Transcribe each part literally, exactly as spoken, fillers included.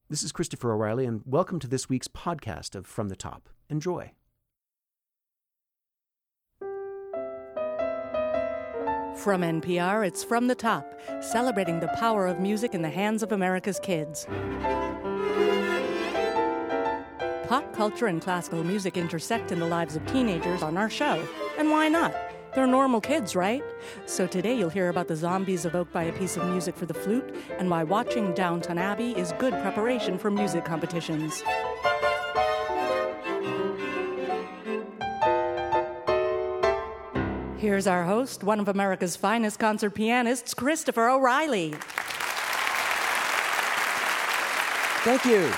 This is Christopher O'Reilly, and welcome to this week's podcast of From the Top. Enjoy. From N P R, it's From the Top, celebrating the power of music in the hands of America's kids. Pop culture and classical music intersect in the lives of teenagers on our show. And why not? They're normal kids, right? So today you'll hear about the zombies evoked by a piece of music for the flute and why watching Downton Abbey is good preparation for music competitions. Here's our host, one of America's finest concert pianists, Christopher O'Reilly. Thank you.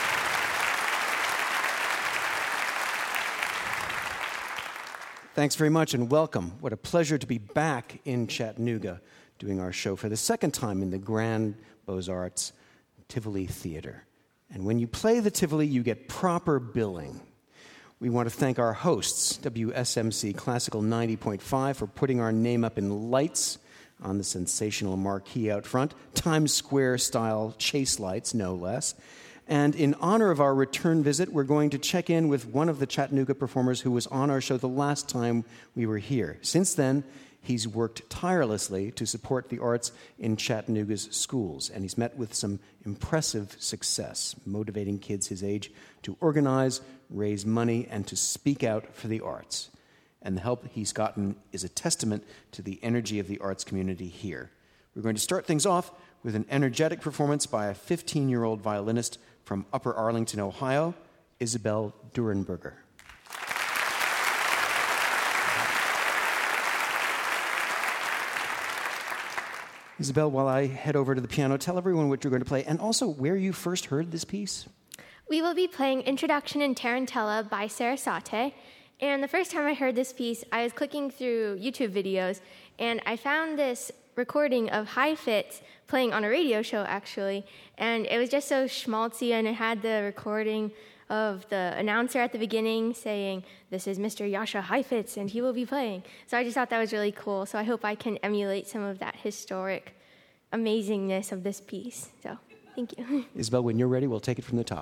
Thanks very much and welcome. What a pleasure to be back in Chattanooga doing our show for the second time in the Grand Beaux-Arts Tivoli Theater. And when you play the Tivoli, you get proper billing. We want to thank our hosts, W S M C Classical ninety point five, for putting our name up in lights on the sensational marquee out front, Times Square-style chase lights, no less. And in honor of our return visit, we're going to check in with one of the Chattanooga performers who was on our show the last time we were here. Since then, he's worked tirelessly to support the arts in Chattanooga's schools, and he's met with some impressive success, motivating kids his age to organize, raise money, and to speak out for the arts. And the help he's gotten is a testament to the energy of the arts community here. We're going to start things off with an energetic performance by a fifteen-year-old violinist from Upper Arlington, Ohio, Isabel Durenberger. Isabel, while I head over to the piano, tell everyone what you're going to play and also where you first heard this piece. We will be playing Introduction in Tarantella by Sarasate. And the first time I heard this piece, I was clicking through YouTube videos, and I found this recording of Heifetz playing on a radio show, actually. And it was just so schmaltzy, and it had the recording of the announcer at the beginning saying, "This is Mister Jascha Heifetz, and he will be playing." So I just thought that was really cool. So I hope I can emulate some of that historic amazingness of this piece. So thank you. Isabel, when you're ready, we'll take it from the top.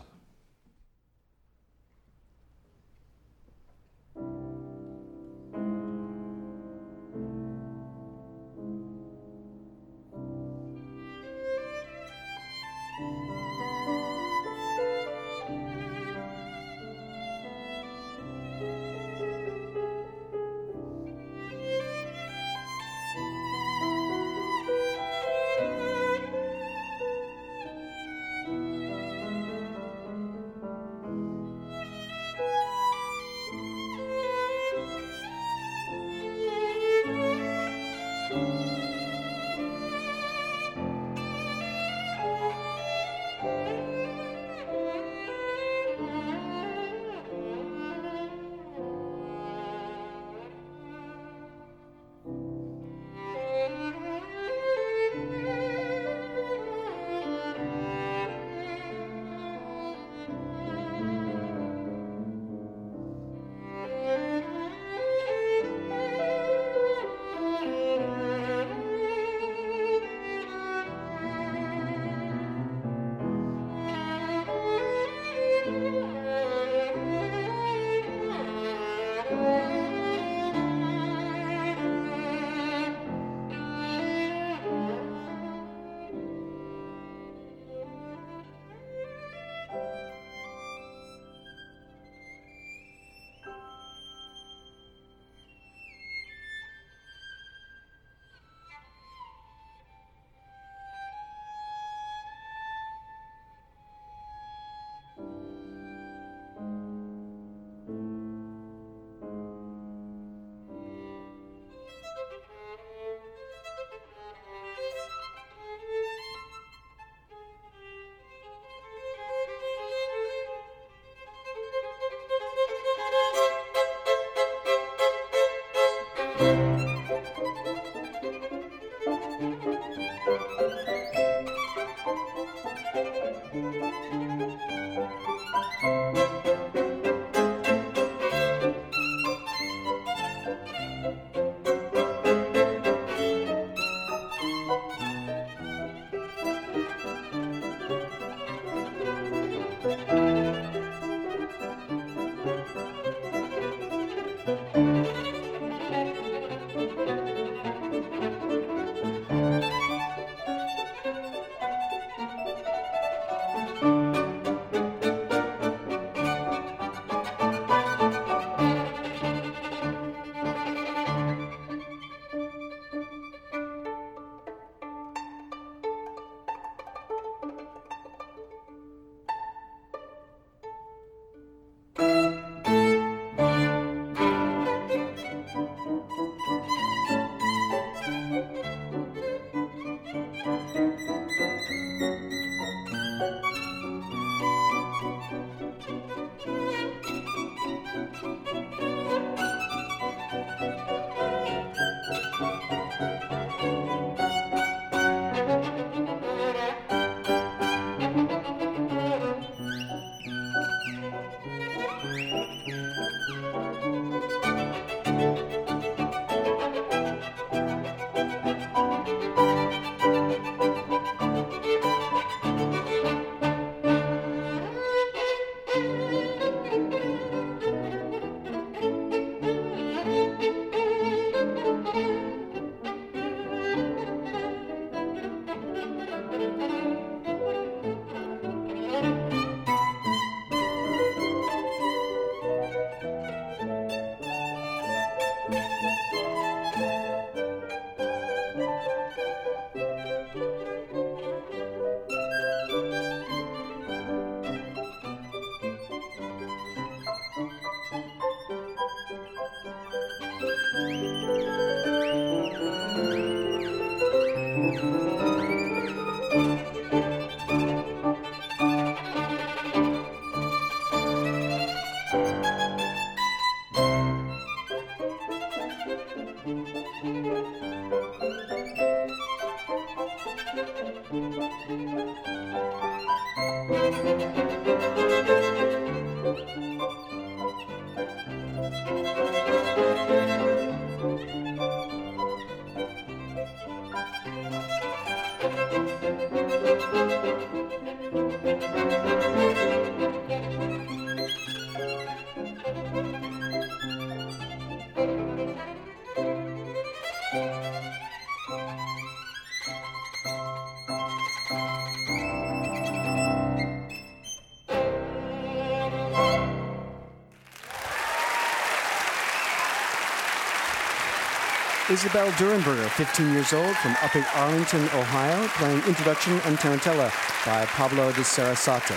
Isabel Durenberger, fifteen years old, from up in Arlington, Ohio, playing Introduction and Tarantella by Pablo de Sarasate.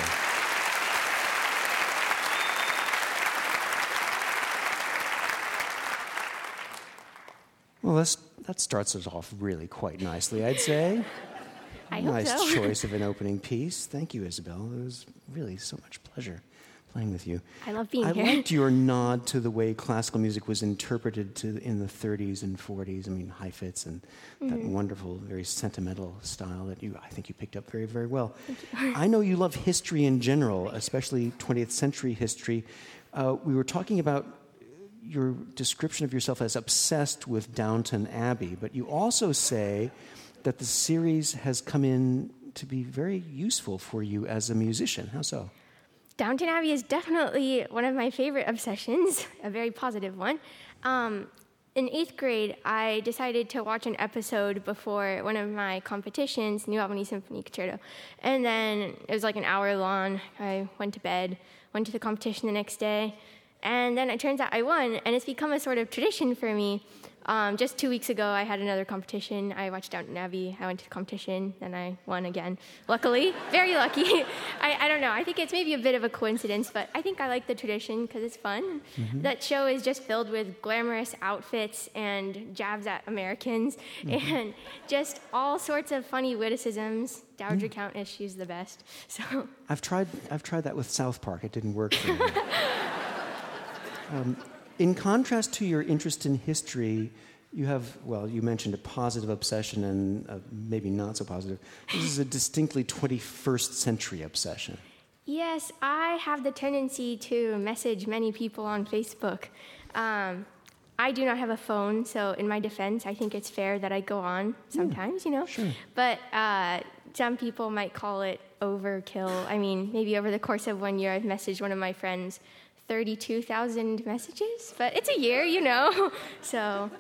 Well, that's, that starts us off really quite nicely, I'd say. I hope Nice so. choice of an opening piece. Thank you, Isabel. It was really so much pleasure playing with you. I love being I here. I liked your nod to the way classical music was interpreted to, in the thirties and forties. I mean, Heifetz and mm-hmm. that wonderful, very sentimental style that you, I think you picked up very, very well. I know you love history in general, especially twentieth century history. Uh, we were talking about your description of yourself as obsessed with Downton Abbey, but you also say that the series has come in to be very useful for you as a musician. How so? Downton Abbey is definitely one of my favorite obsessions, a very positive one. Um, in eighth grade, I decided to watch an episode before one of my competitions, New Albany Symphony Concerto. And then it was like an hour long. I went to bed, went to the competition the next day. And then it turns out I won, and it's become a sort of tradition for me. Um, just two weeks ago, I had another competition. I watched Downton Abbey. I went to the competition, and I won again. Luckily, very lucky. I, I don't know. I think it's maybe a bit of a coincidence, but I think I like the tradition because it's fun. Mm-hmm. That show is just filled with glamorous outfits and jabs at Americans, mm-hmm. and just all sorts of funny witticisms. Dowager mm. Countess, she's the best. So I've tried. I've tried that with South Park. It didn't work for me. um, In contrast to your interest in history, you have, well, you mentioned a positive obsession and a maybe not so positive. This is a distinctly twenty-first century obsession. Yes, I have the tendency to message many people on Facebook. Um, I do not have a phone, so in my defense, I think it's fair that I go on sometimes, yeah, you know. Sure. But uh, some people might call it overkill. I mean, maybe over the course of one year, I've messaged one of my friends thirty-two thousand messages, but it's a year, you know, so.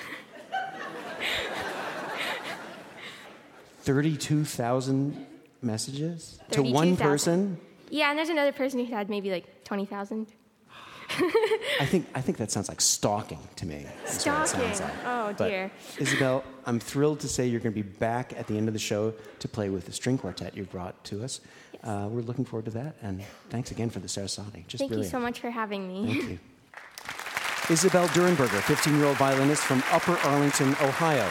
thirty-two thousand messages to thirty-two one thousand. person? Yeah, and there's another person who had maybe like twenty thousand. I think I think that sounds like stalking to me. That's what it Stalking. sounds like. Oh, But, dear. Isabel, I'm thrilled to say you're going to be back at the end of the show to play with the string quartet you brought to us. Yes. Uh, we're looking forward to that, and thanks again for the Sarasate. Just Thank brilliant. you so much for having me. Thank you. Isabel Durenberger, fifteen-year-old violinist from Upper Arlington, Ohio.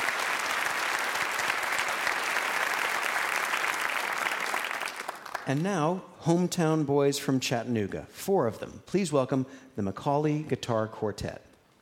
And now, hometown boys from Chattanooga, four of them. Please welcome the Macaulay Guitar Quartet.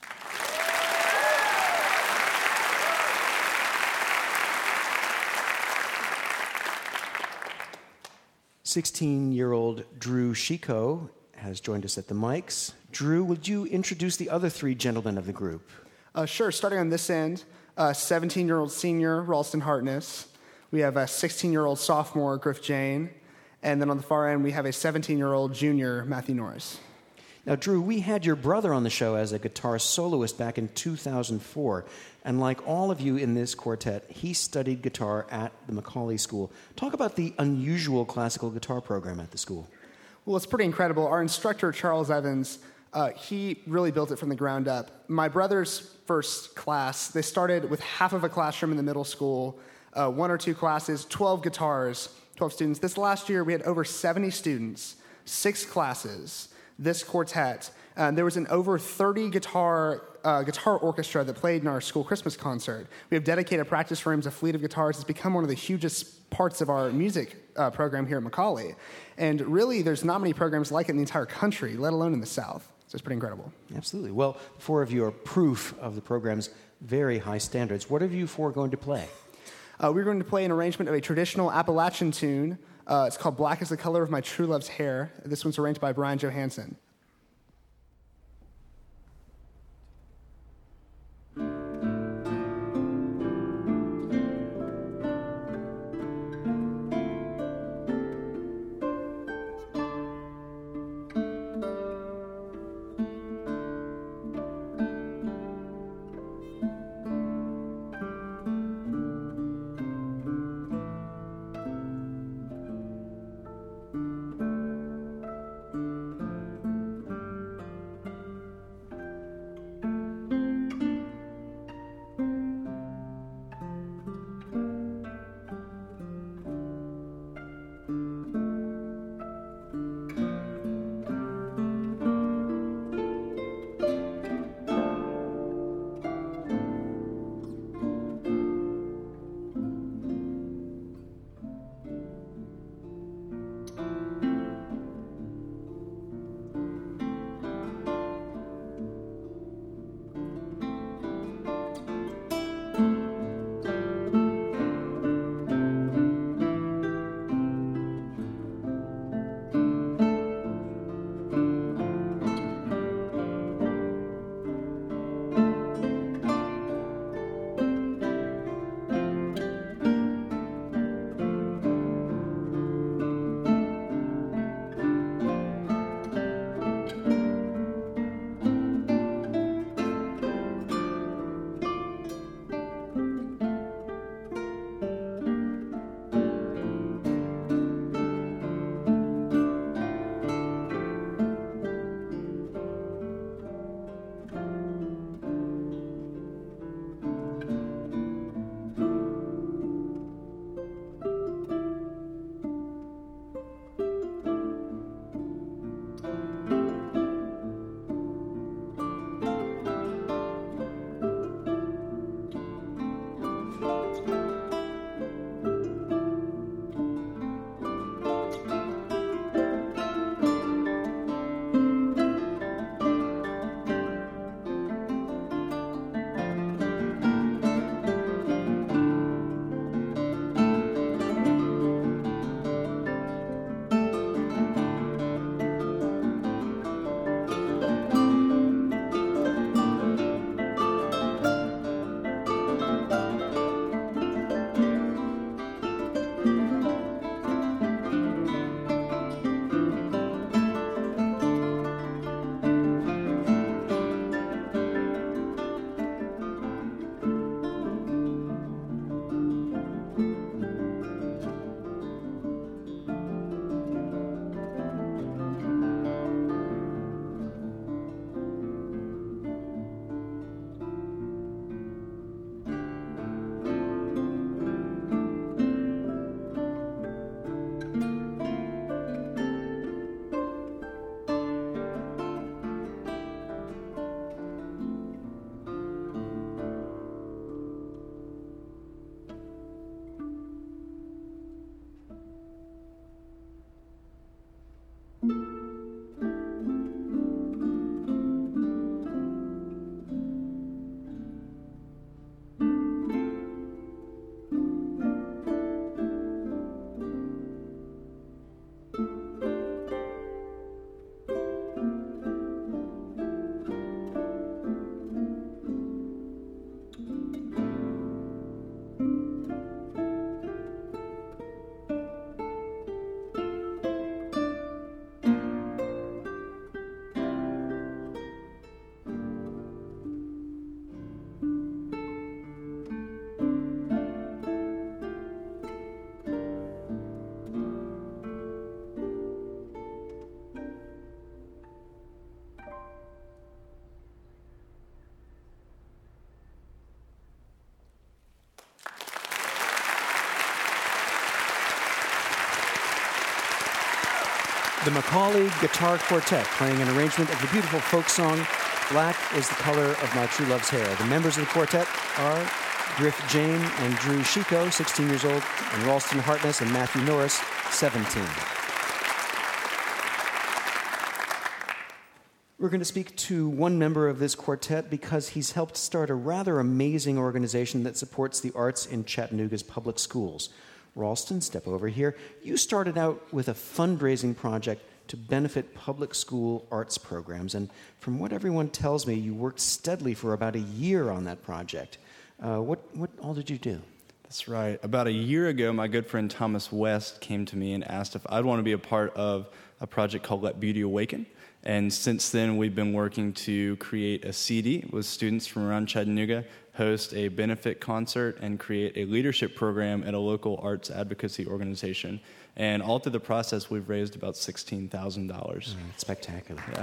sixteen-year-old Drew Chico has joined us at the mics. Drew, would you introduce the other three gentlemen of the group? Uh, sure. Starting on this end, uh, seventeen-year-old senior Ralston Hartness. We have a sixteen-year-old sophomore Griff Jane. And then on the far end, we have a seventeen-year-old junior Matthew Norris. Now, Drew, we had your brother on the show as a guitar soloist back in two thousand four. And like all of you in this quartet, he studied guitar at the Macaulay School. Talk about the unusual classical guitar program at the school. Well, it's pretty incredible. Our instructor, Charles Evans, uh, he really built it from the ground up. My brother's first class, they started with half of a classroom in the middle school, uh, one or two classes, twelve guitars, twelve students. This last year, we had over seventy students, six classes, this quartet. Uh, there was an over thirty guitar uh, guitar orchestra that played in our school Christmas concert. We have dedicated practice rooms, a fleet of guitars. It's become one of the hugest parts of our music uh, program here at Macaulay. And really, there's not many programs like it in the entire country, let alone in the South. So it's pretty incredible. Absolutely. Well, four of you are proof of the program's very high standards. What are you four going to play? Uh, we're going to play an arrangement of a traditional Appalachian tune. Uh, it's called Black is the Color of My True Love's Hair. This one's arranged by Brian Johansson. The Macaulay Guitar Quartet, playing an arrangement of the beautiful folk song, Black is the Color of My True Love's Hair. The members of the quartet are Griff Jane and Drew Chico, sixteen years old, and Ralston Hartness and Matthew Norris, seventeen. We're going to speak to one member of this quartet because he's helped start a rather amazing organization that supports the arts in Chattanooga's public schools. Ralston, step over here. You started out with a fundraising project to benefit public school arts programs, and from what everyone tells me, you worked steadily for about a year on that project. Uh, what, what all did you do? That's right. About a year ago, my good friend Thomas West came to me and asked if I'd want to be a part of a project called Let Beauty Awaken. And since then, we've been working to create a C D with students from around Chattanooga, host a benefit concert, and create a leadership program at a local arts advocacy organization. And all through the process, we've raised about sixteen thousand dollars. Mm, spectacular. Yeah.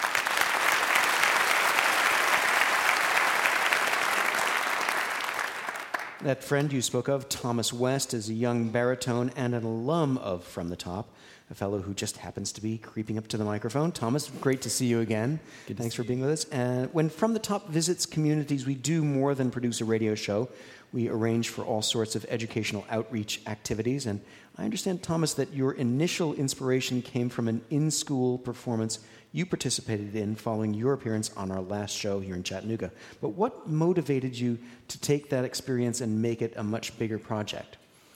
That friend you spoke of, Thomas West, is a young baritone and an alum of From the Top, a fellow who just happens to be creeping up to the microphone. Thomas, great to see you again. Good Thanks for being with us. And when From the Top visits communities, we do more than produce a radio show. We arrange for all sorts of educational outreach activities. And I understand, Thomas, that your initial inspiration came from an in-school performance you participated in following your appearance on our last show here in Chattanooga. But what motivated you to take that experience and make it a much bigger project?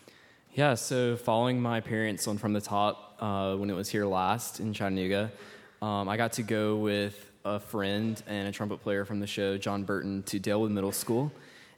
Yeah, so following my appearance on From the Top uh, when it was here last in Chattanooga, um, I got to go with a friend and a trumpet player from the show, John Burton, to Dalewood Middle School.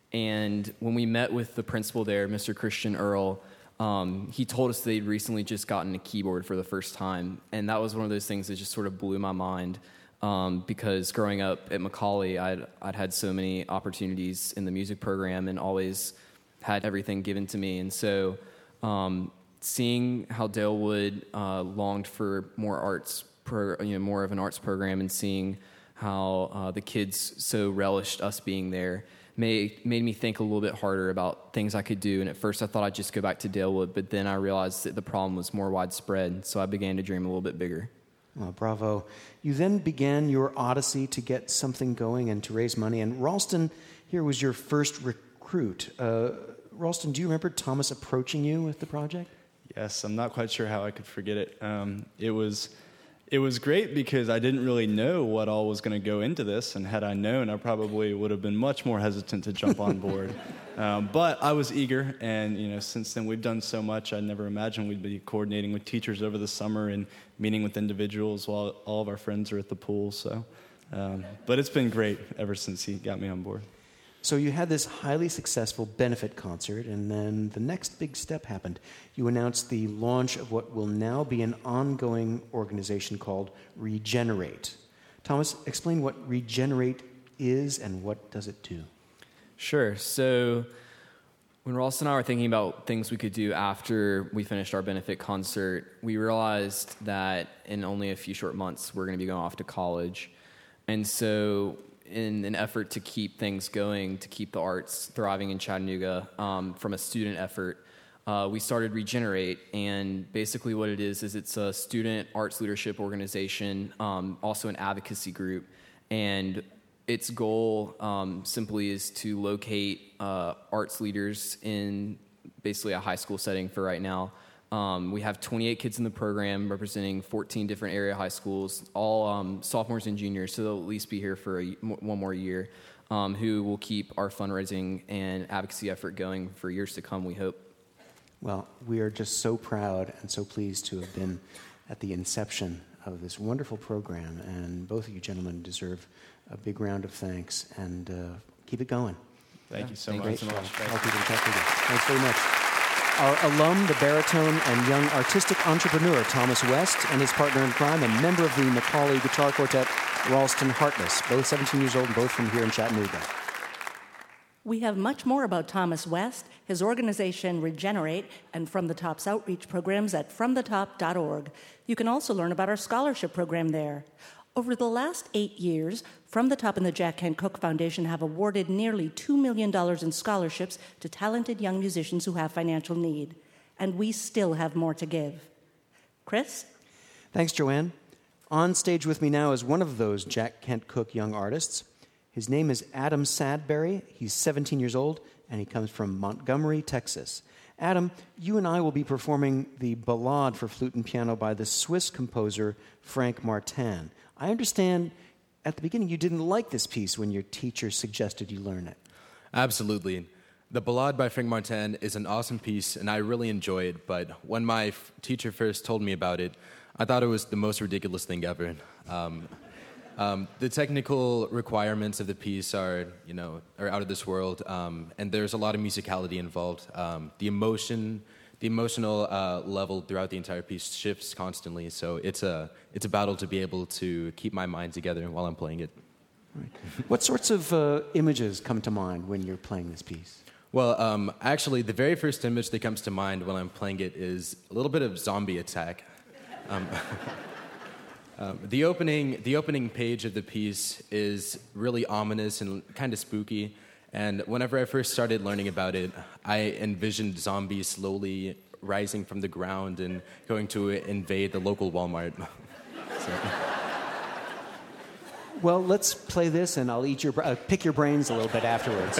And when we met with the principal there, Mister Christian Earl, um, he told us they'd recently just gotten a keyboard for the first time. And that was one of those things that just sort of blew my mind. Um, because growing up at Macaulay, I'd, I'd had so many opportunities in the music program and always had everything given to me. And so um, seeing how Dalewood uh, longed for more arts, pro, you know, more of an arts program, and seeing how uh, the kids so relished us being there made, made me think a little bit harder about things I could do. And at first I thought I'd just go back to Dalewood, but then I realized that the problem was more widespread, so I began to dream a little bit bigger. Well, bravo. You then began your odyssey to get something going and to raise money, and Ralston here was your first recruit. Uh, Ralston, do you remember Thomas approaching you with the project? Yes, I'm not quite sure how I could forget it. Um, it was it was great because I didn't really know what all was going to go into this, and had I known, I probably would have been much more hesitant to jump on board. Um, but I was eager, and you know, since then we've done so much. I never imagined we'd be coordinating with teachers over the summer and meeting with individuals while all of our friends are at the pool. So, um, but it's been great ever since he got me on board. So you had this highly successful benefit concert, and then the next big step happened. You announced the launch of what will now be an ongoing organization called Regenerate. Thomas, explain what Regenerate is and what does it do? Sure. So when Ralston and I were thinking about things we could do after we finished our benefit concert, we realized that in only a few short months, we're going to be going off to college. And so in an effort to keep things going, to keep the arts thriving in Chattanooga um, from a student effort, uh, we started Regenerate. And basically what it is, is it's a student arts leadership organization, um, also an advocacy group. And its goal um, simply is to locate uh, arts leaders in basically a high school setting for right now. Um, we have twenty-eight kids in the program representing fourteen different area high schools, all um, sophomores and juniors, so they'll at least be here for a, one more year, um, who will keep our fundraising and advocacy effort going for years to come, we hope. Well, we are just so proud and so pleased to have been at the inception of this wonderful program, and both of you gentlemen deserve a big round of thanks, and uh, keep it going. Thank yeah, you so thank much. You so much. Thanks very much. Our alum, the baritone and young artistic entrepreneur, Thomas West, and his partner in crime, a member of the Macaulay Guitar Quartet, Ralston Hartness, both seventeen years old and both from here in Chattanooga. We have much more about Thomas West, his organization Regenerate, and From the Top's outreach programs at from the top dot org. You can also learn about our scholarship program there. Over the last eight years, From the Top and the Jack Kent Cooke Foundation have awarded nearly two million dollars in scholarships to talented young musicians who have financial need. And we still have more to give. Chris? Thanks, Joanne. On stage with me now is one of those Jack Kent Cooke young artists. His name is Adam Sadberry. He's seventeen years old, and he comes from Montgomery, Texas. Adam, you and I will be performing the Ballade for Flute and Piano by the Swiss composer Frank Martin. I understand at the beginning you didn't like this piece when your teacher suggested you learn it. Absolutely. The Ballade by Frank Martin is an awesome piece, and I really enjoy it, but when my f- teacher first told me about it, I thought it was the most ridiculous thing ever. Um, um, the technical requirements of the piece are, you know, are out of this world, um, and there's a lot of musicality involved. Um, the emotion, the emotional uh, level throughout the entire piece shifts constantly, so it's a it's a battle to be able to keep my mind together while I'm playing it. Right. What sorts of uh, images come to mind when you're playing this piece? Well, um, actually, the very first image that comes to mind when I'm playing it is a little bit of zombie attack. Um, um, the opening, the opening page of the piece is really ominous and kind of spooky. And whenever I first started learning about it, I envisioned zombies slowly rising from the ground and going to invade the local Walmart. So. Well, let's play this, and I'll eat your uh, pick your brains a little bit afterwards.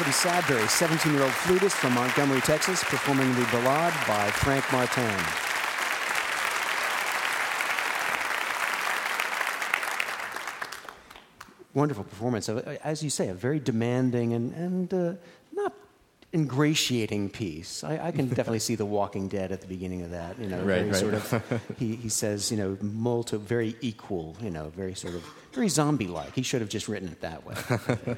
Adam Sadbury, seventeen-year-old flutist from Montgomery, Texas, performing the Ballade by Frank Martin. Wonderful performance. As you say, a very demanding and, and uh, not ingratiating piece. I, I can definitely see The Walking Dead at the beginning of that. You know, right, very right. sort of. He, he says, you know, molto, very equal. You know, very sort of very zombie-like. He should have just written it that way.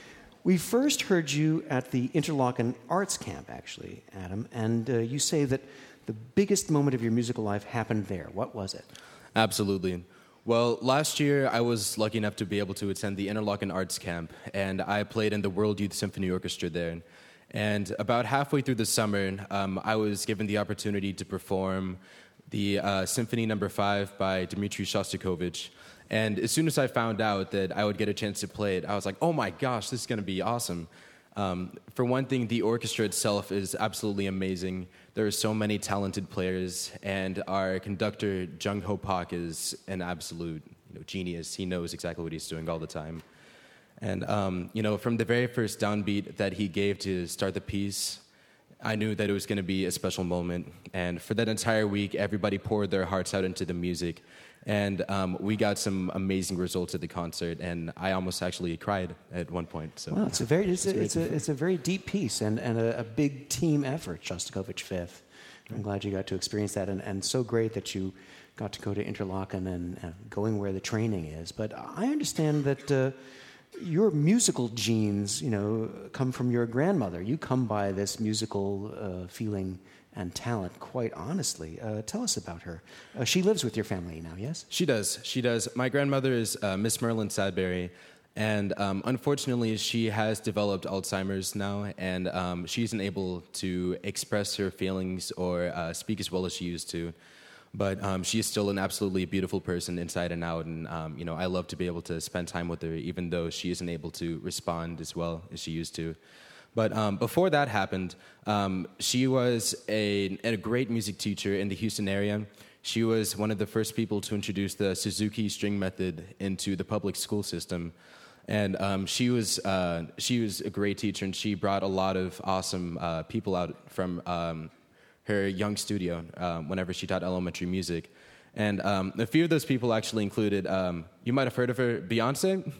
We first heard you at the Interlochen Arts Camp, actually, Adam, and uh, you say that the biggest moment of your musical life happened there. What was it? Absolutely. Well, last year I was lucky enough to be able to attend the Interlochen Arts Camp, and I played in the World Youth Symphony Orchestra there. And about halfway through the summer, um, I was given the opportunity to perform the uh, Symphony Number Five by Dmitri Shostakovich. And as soon as I found out that I would get a chance to play it, I was like, oh my gosh, this is going to be awesome. Um, for one thing, the orchestra itself is absolutely amazing. There are so many talented players, and our conductor, Jung Ho Pak, is an absolute you know, genius. He knows exactly what he's doing all the time. And, um, you know, from the very first downbeat that he gave to start the piece, I knew that it was going to be a special moment. And for that entire week, everybody poured their hearts out into the music. And um, we got some amazing results at the concert, and I almost actually cried at one point. So, well, it's a very it's, a, it's a it's a very deep piece and, and a, a big team effort. Shostakovich Fifth. I'm glad you got to experience that, and, and so great that you got to go to Interlochen and uh, going where the training is. But I understand that uh, your musical genes, you know, come from your grandmother. You come by this musical uh, feeling and talent, quite honestly. Uh, tell us about her. Uh, she lives with your family now, yes? She does. She does. My grandmother is uh, Miss Merlin Sadbury, and um, unfortunately, she has developed Alzheimer's now, and um, she isn't able to express her feelings or uh, speak as well as she used to. But um, she is still an absolutely beautiful person inside and out, and um, you know, I love to be able to spend time with her, even though she isn't able to respond as well as she used to. But um, before that happened, um, she was a, a great music teacher in the Houston area. She was one of the first people to introduce the Suzuki string method into the public school system. And um, she was uh, she was a great teacher, and she brought a lot of awesome uh, people out from um, her young studio um, whenever she taught elementary music. And um, a few of those people actually included, um, you might have heard of her, Beyonce?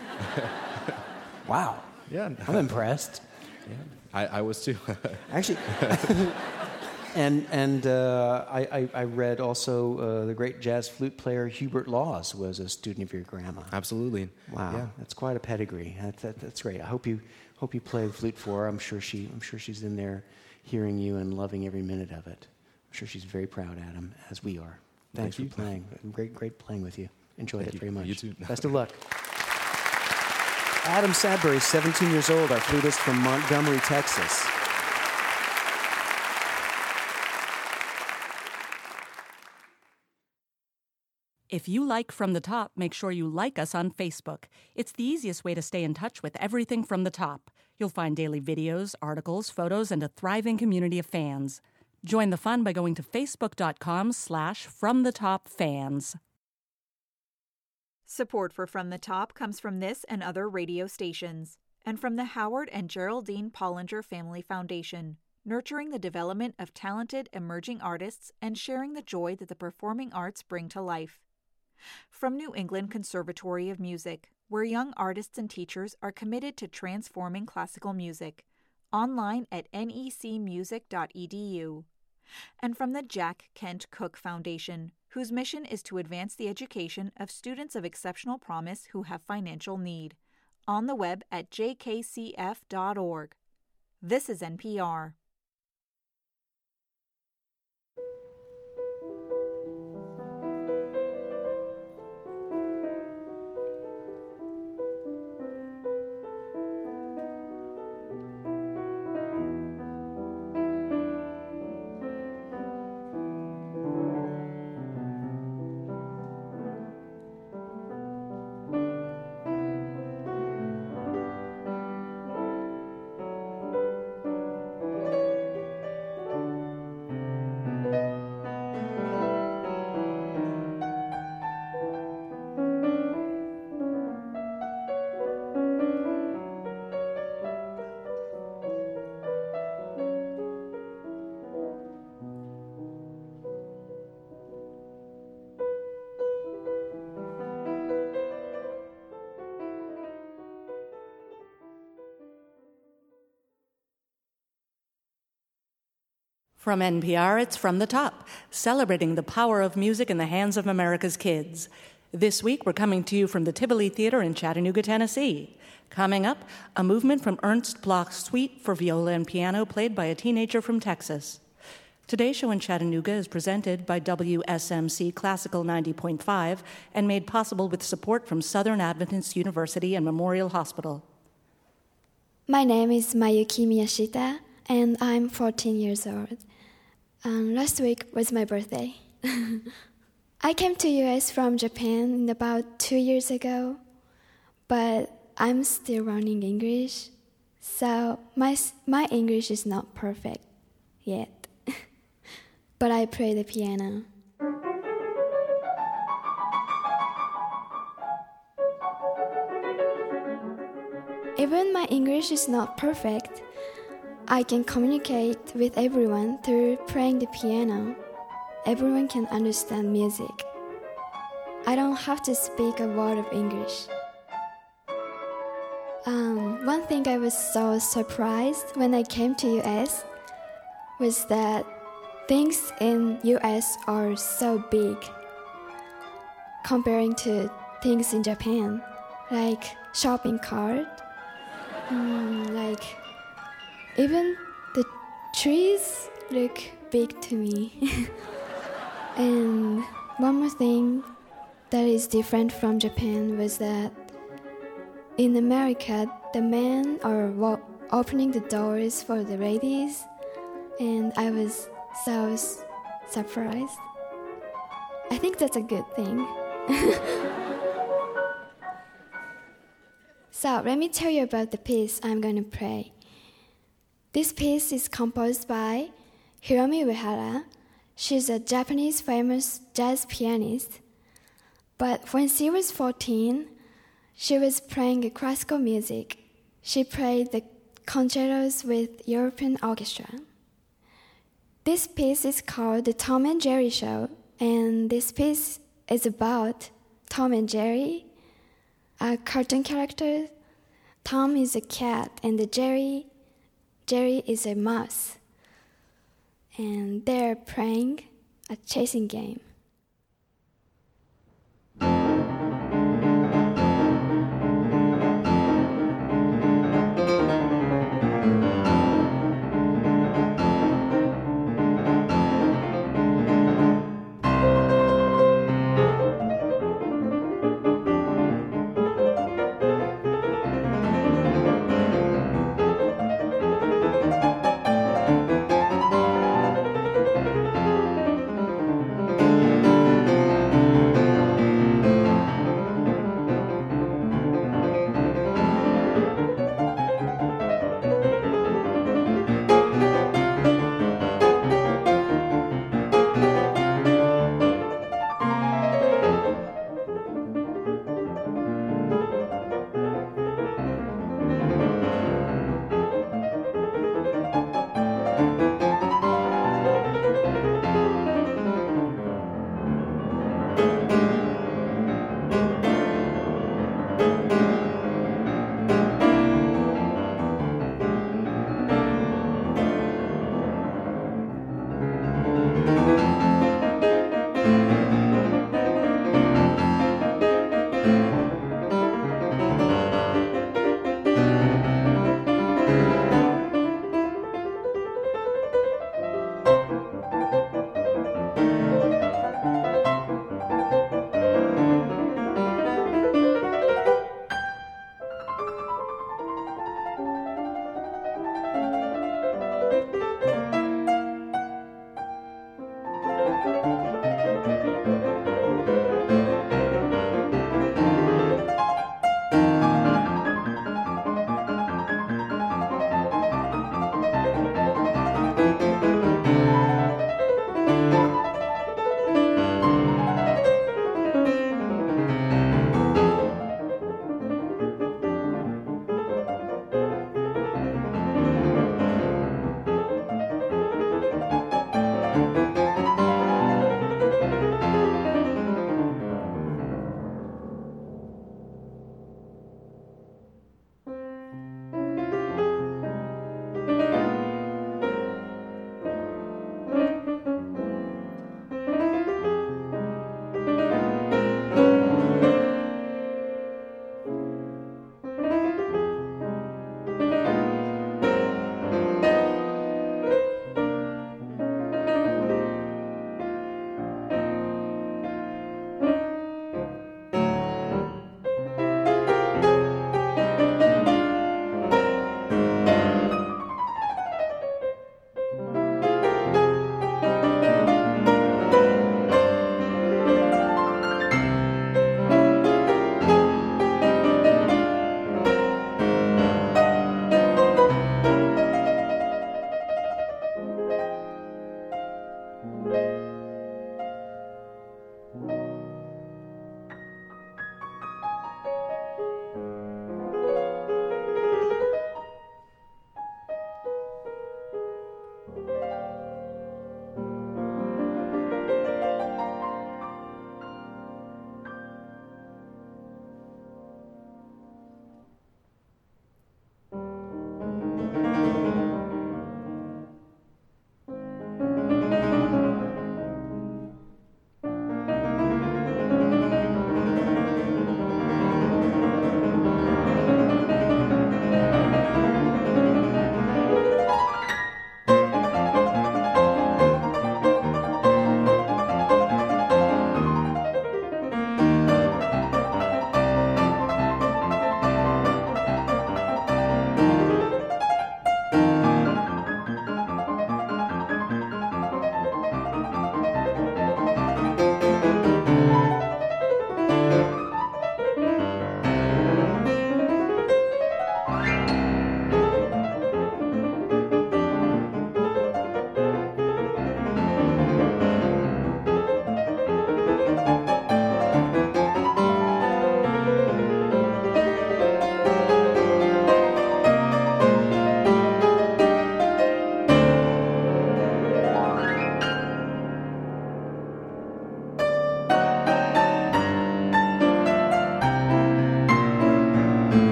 Wow. Yeah. I'm impressed. Yeah, I, I was too. Actually, and and uh, I, I, I read also uh, the great jazz flute player Hubert Laws was a student of your grandma. Absolutely. Wow, yeah. That's quite a pedigree. That, that, that's great. I hope you hope you play the flute for her. I'm sure she I'm sure she's in there, hearing you and loving every minute of it. I'm sure she's very proud, Adam, as we are. Thanks Thank for you. playing. Great great playing with you. Enjoyed Thank it you. very much. You too. Best of luck. Adam Sadbury, seventeen years old, our flutist from Montgomery, Texas. If you like From the Top, make sure you like us on Facebook. It's the easiest way to stay in touch with everything From the Top. You'll find daily videos, articles, photos, and a thriving community of fans. Join the fun by going to facebook.com slash From the Top Fans. Support for From the Top comes from this and other radio stations, and from the Howard and Geraldine Pollinger Family Foundation, nurturing the development of talented emerging artists and sharing the joy that the performing arts bring to life. From New England Conservatory of Music, where young artists and teachers are committed to transforming classical music, online at n e c music dot e d u. And from the Jack Kent Cook Foundation, whose mission is to advance the education of students of exceptional promise who have financial need, on the web at j k c f dot org. This is N P R. From N P R, it's From the Top, celebrating the power of music in the hands of America's kids. This week, we're coming to you from the Tivoli Theater in Chattanooga, Tennessee. Coming up, a movement from Ernst Bloch's Suite for viola and piano played by a teenager from Texas. Today's show in Chattanooga is presented by W S M C Classical ninety point five and made possible with support from Southern Adventist University and Memorial Hospital. My name is Mayuki Miyashita, and I'm fourteen years old. Um, last week was my birthday. I came to U S from Japan about two years ago, but I'm still learning English, so my my English is not perfect yet. But I play the piano. Even my English is not perfect, I can communicate with everyone through playing the piano. Everyone can understand music. I don't have to speak a word of English. Um, one thing I was so surprised when I came to U S was that things in U S are so big comparing to things in Japan, like shopping cart, um, like even the trees look big to me. And one more thing that is different from Japan was that in America, the men are wa- opening the doors for the ladies, and I was so s- surprised. I think that's a good thing. So let me tell you about the piece I'm going to play. This piece is composed by Hiromi Uehara. She's a Japanese famous jazz pianist. But when she was fourteen, she was playing classical music. She played the concertos with European orchestra. This piece is called The Tom and Jerry Show, and this piece is about Tom and Jerry, a cartoon character. Tom is a cat, and the Jerry Jerry is a mouse, and they're playing a chasing game.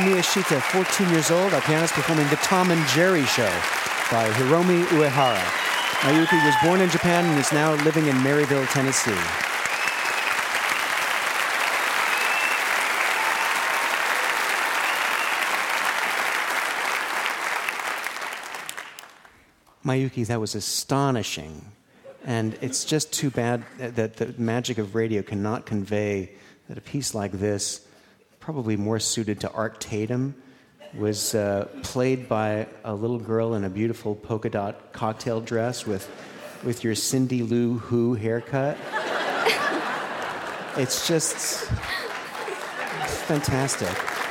Miyashita, fourteen years old, our pianist performing The Tom and Jerry Show by Hiromi Uehara. Mayuki was born in Japan and is now living in Maryville, Tennessee. Mayuki, that was astonishing. And it's just too bad that the magic of radio cannot convey that a piece like this, probably more suited to Art Tatum, was uh, played by a little girl in a beautiful polka dot cocktail dress with, with your Cindy Lou Who haircut. It's just fantastic.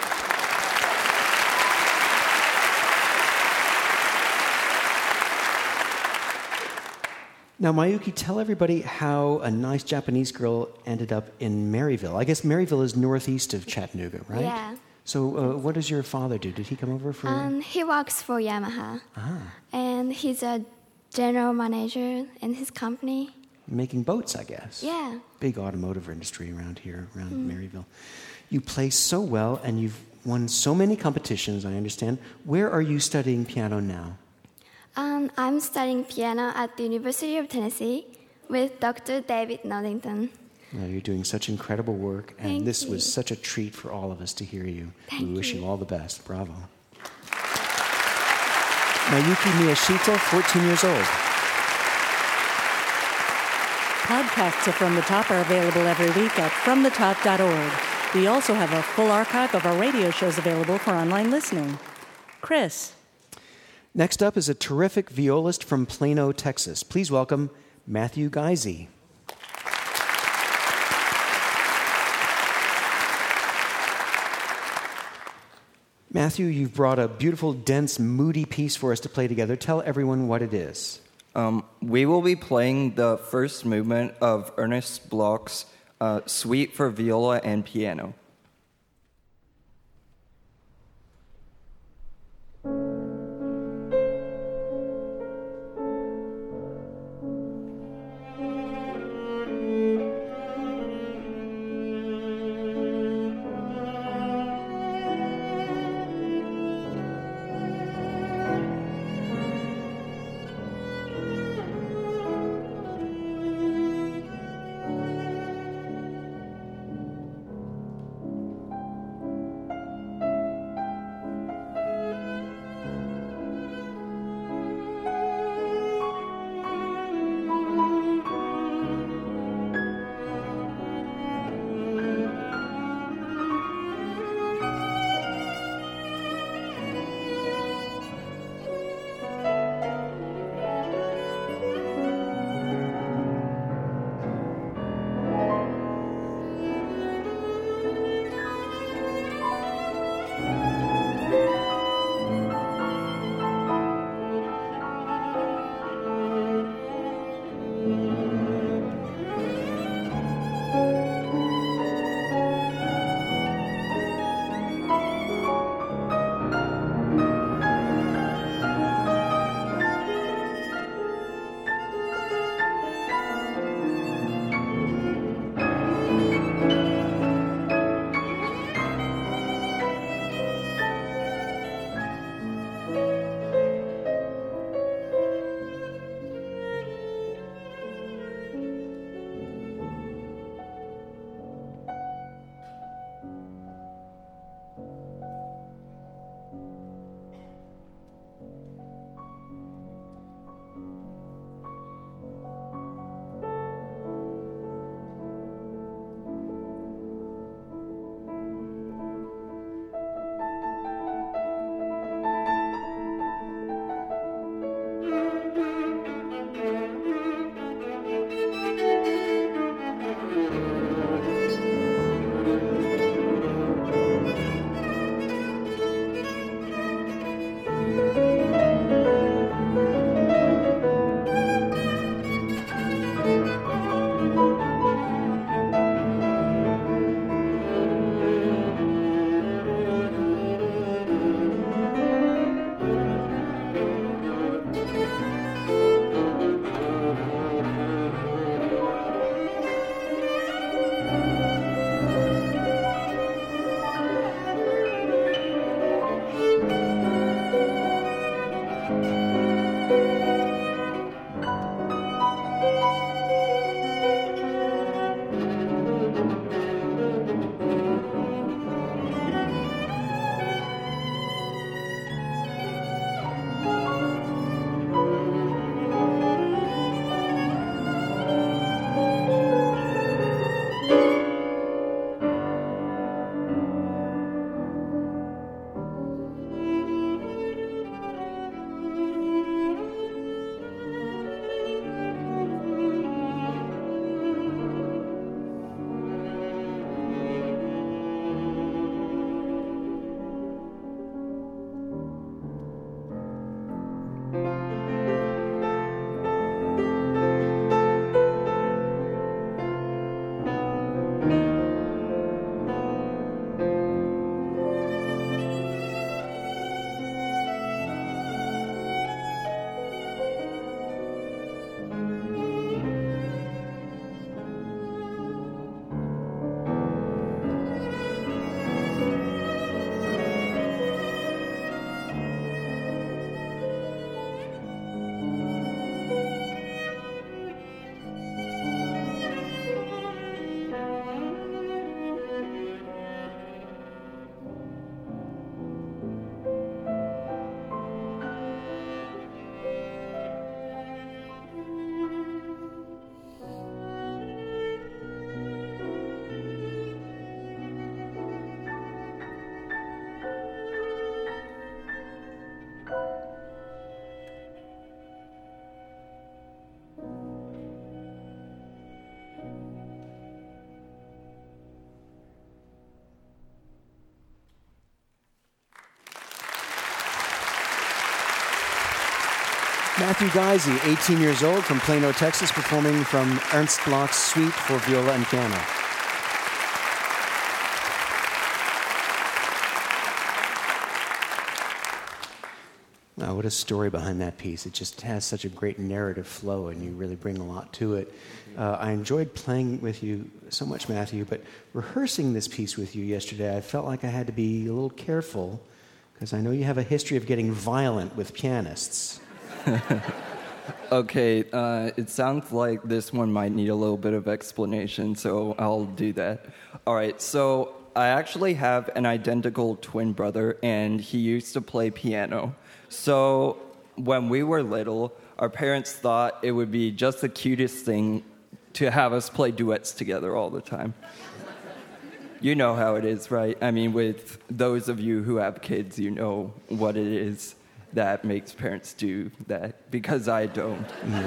Now, Mayuki, tell everybody how a nice Japanese girl ended up in Maryville. I guess Maryville is northeast of Chattanooga, right? Yeah. So uh, what does your father do? Did he come over for... Um, he works for Yamaha. Ah. And he's a general manager in his company. Making boats, I guess. Yeah. Big automotive industry around here, around mm. Maryville. You play so well, and you've won so many competitions, I understand. Where are you studying piano now? Um, I'm studying piano at the University of Tennessee with Doctor David Noddington. Well, you're doing such incredible work, and Thank this you. was such a treat for all of us to hear you. Thank we wish you. you all the best. Bravo. Mayuki Miyashita, fourteen years old. Podcasts of From the Top are available every week at from the top dot org. We also have a full archive of our radio shows available for online listening. Chris. Next up is a terrific violist from Plano, Texas. Please welcome Matthew Geisey. Matthew, you've brought a beautiful, dense, moody piece for us to play together. Tell everyone what it is. Um, we will be playing the first movement of Ernest Bloch's uh, Suite for Viola and Piano. Matthew Geisey, eighteen years old, from Plano, Texas, performing from Ernst Bloch's Suite for Viola and Piano. Wow, what a story behind that piece. It just has such a great narrative flow, and you really bring a lot to it. Uh, I enjoyed playing with you so much, Matthew, but rehearsing this piece with you yesterday, I felt like I had to be a little careful, because I know you have a history of getting violent with pianists. Okay, uh, it sounds like this one might need a little bit of explanation, so I'll do that. All right, so I actually have an identical twin brother, and he used to play piano. So when we were little, our parents thought it would be just the cutest thing to have us play duets together all the time. You know how it is, right? I mean, with those of you who have kids, you know what it is that makes parents do that, because I don't.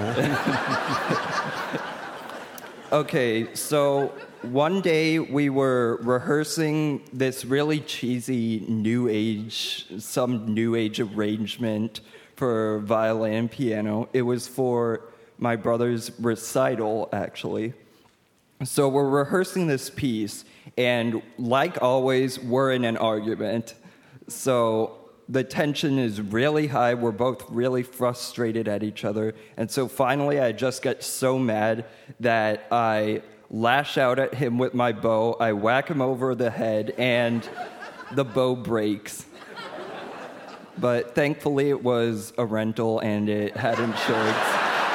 Okay, so one day we were rehearsing this really cheesy new age, some new age arrangement for violin and piano. It was for my brother's recital, actually. So we're rehearsing this piece, and like always, we're in an argument. So the tension is really high. We're both really frustrated at each other. And so finally, I just get so mad that I lash out at him with my bow. I whack him over the head, and the bow breaks. But thankfully, it was a rental, and it had insurance.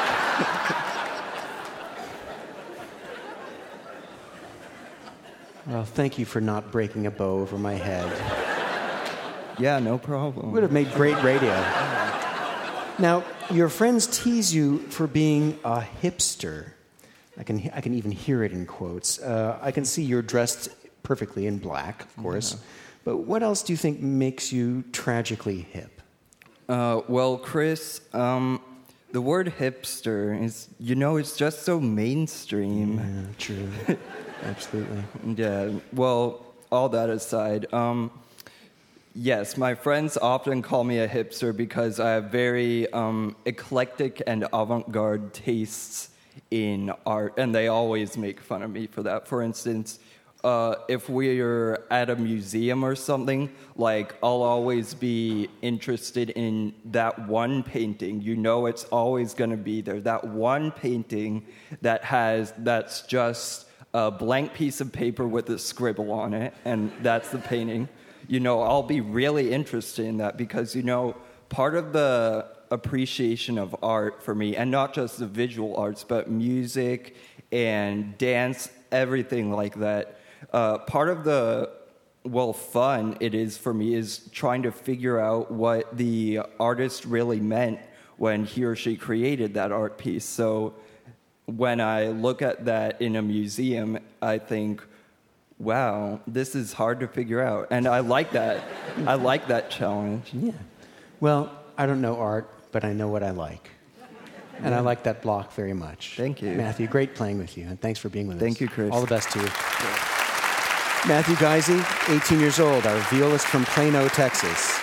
Well, thank you for not breaking a bow over my head. Yeah, no problem. Would have made great radio. Now, your friends tease you for being a hipster. I can I can even hear it in quotes. Uh, I can see you're dressed perfectly in black, of course. Yeah. But what else do you think makes you tragically hip? Uh, well, Chris, um, the word hipster is, you know, it's just so mainstream. Yeah, true. Absolutely. Yeah, well, all that aside, um, yes, my friends often call me a hipster because I have very um, eclectic and avant-garde tastes in art, and they always make fun of me for that. For instance, uh, if we're at a museum or something, like, I'll always be interested in that one painting. You know it's always going to be there. That one painting that has, that's just a blank piece of paper with a scribble on it, and that's the painting. You know, I'll be really interested in that because, you know, part of the appreciation of art for me, and not just the visual arts, but music and dance, everything like that. Uh, part of the, well, fun it is for me is trying to figure out what the artist really meant when he or she created that art piece. So when I look at that in a museum, I think, wow, this is hard to figure out. And I like that. I like that challenge. Yeah. Well, I don't know art, but I know what I like. And I like that block very much. Thank you. Matthew, great playing with you, and thanks for being with Thank us. you, Chris. All the best to you. Matthew Geisey, eighteen years old, our violist from Plano, Texas.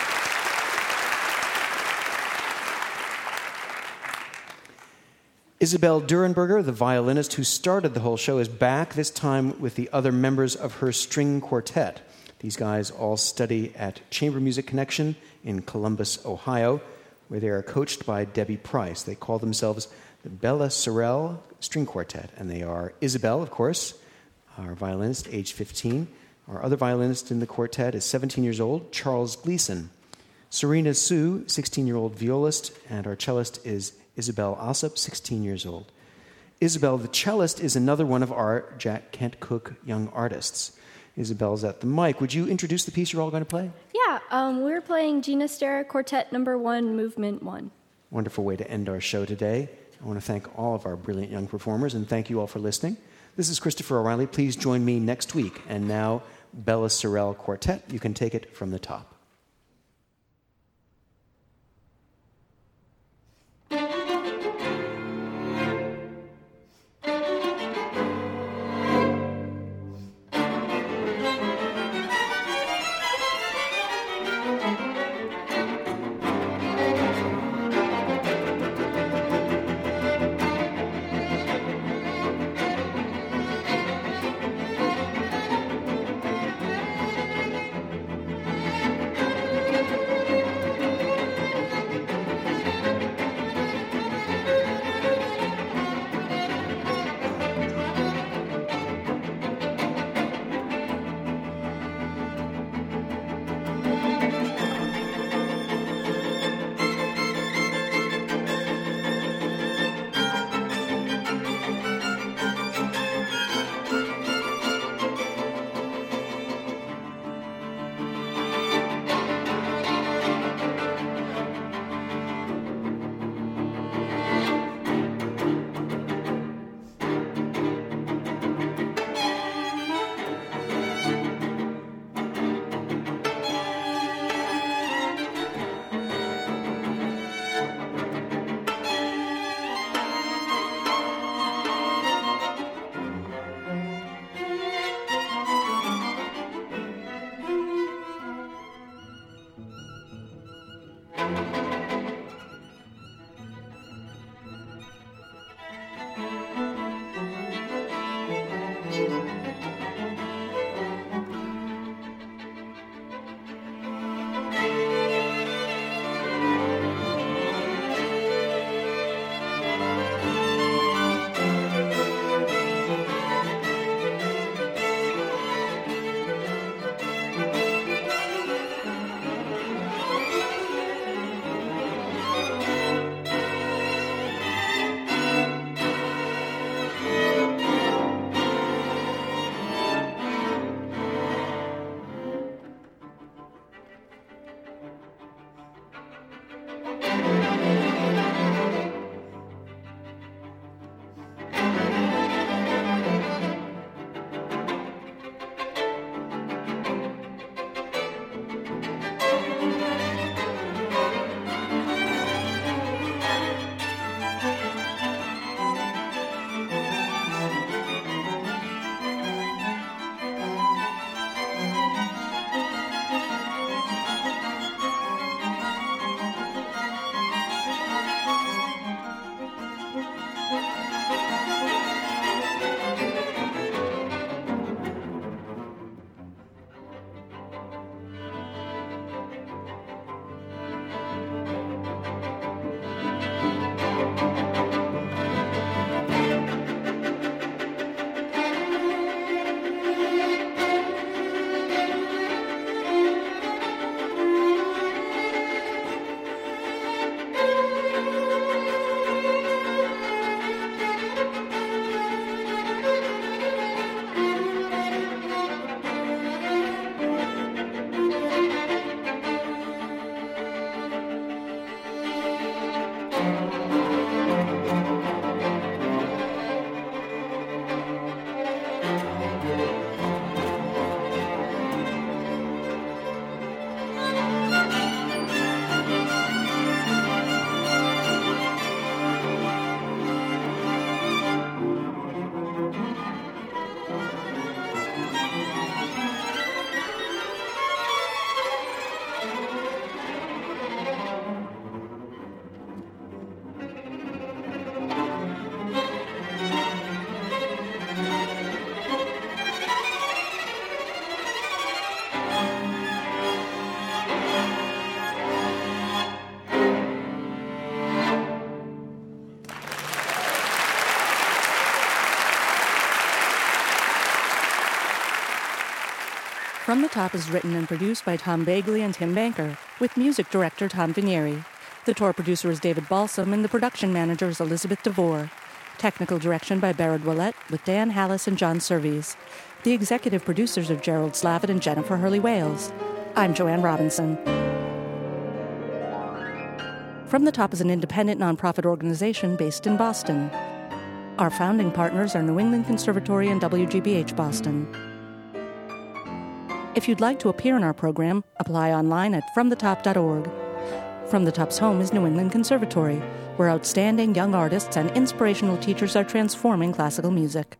Isabel Durenberger, the violinist who started the whole show, is back, this time with the other members of her string quartet. These guys all study at Chamber Music Connection in Columbus, Ohio, where they are coached by Debbie Price. They call themselves the Bella Sorrell String Quartet, and they are Isabel, of course, our violinist, age fifteen. Our other violinist in the quartet is seventeen years old, Charles Gleason. Serena Sue, sixteen-year-old violist, and our cellist is Isabel Ossip, sixteen years old. Isabel, the cellist, is another one of our Jack Kent Cooke young artists. Isabel's at the mic. Would you introduce the piece you're all going to play? Yeah, um, we're playing Gina Stara Quartet Number One, Movement One. Wonderful way to end our show today. I want to thank all of our brilliant young performers, and thank you all for listening. This is Christopher O'Reilly. Please join me next week. And now, Bella Sorrell Quartet. You can take it from the top. From the Top is written and produced by Tom Bagley and Tim Banker, with music director Tom Vinieri. The tour producer is David Balsam, and the production manager is Elizabeth DeVore. Technical direction by Barrett Willett, with Dan Hallis and John Surveys. The executive producers are Gerald Slavitt and Jennifer Hurley-Wales. I'm Joanne Robinson. From the Top is an independent nonprofit organization based in Boston. Our founding partners are New England Conservatory and W G B H Boston. If you'd like to appear in our program, apply online at from the top dot org. From the Top's home is New England Conservatory, where outstanding young artists and inspirational teachers are transforming classical music.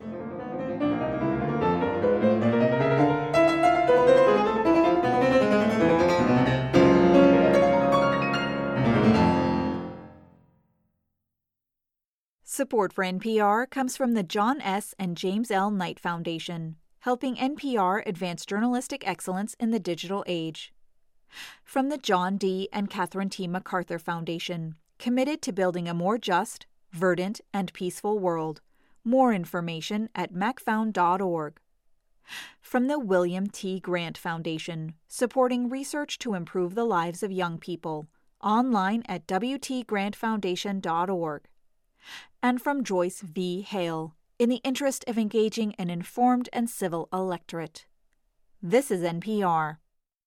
Support for N P R comes from the John S. and James L. Knight Foundation, helping N P R advance journalistic excellence in the digital age. From the John D. and Catherine T. MacArthur Foundation, committed to building a more just, verdant, and peaceful world. More information at macfound dot org. From the William T. Grant Foundation, supporting research to improve the lives of young people. Online at w t grant foundation dot org. And from Joyce V. Hale, in the interest of engaging an informed and civil electorate. This is N P R.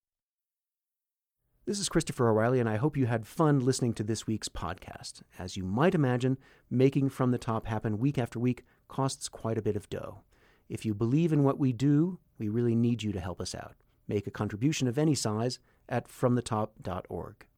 This is Christopher O'Reilly, and I hope you had fun listening to this week's podcast. As you might imagine, making From the Top happen week after week costs quite a bit of dough. If you believe in what we do, we really need you to help us out. Make a contribution of any size at from the top dot org.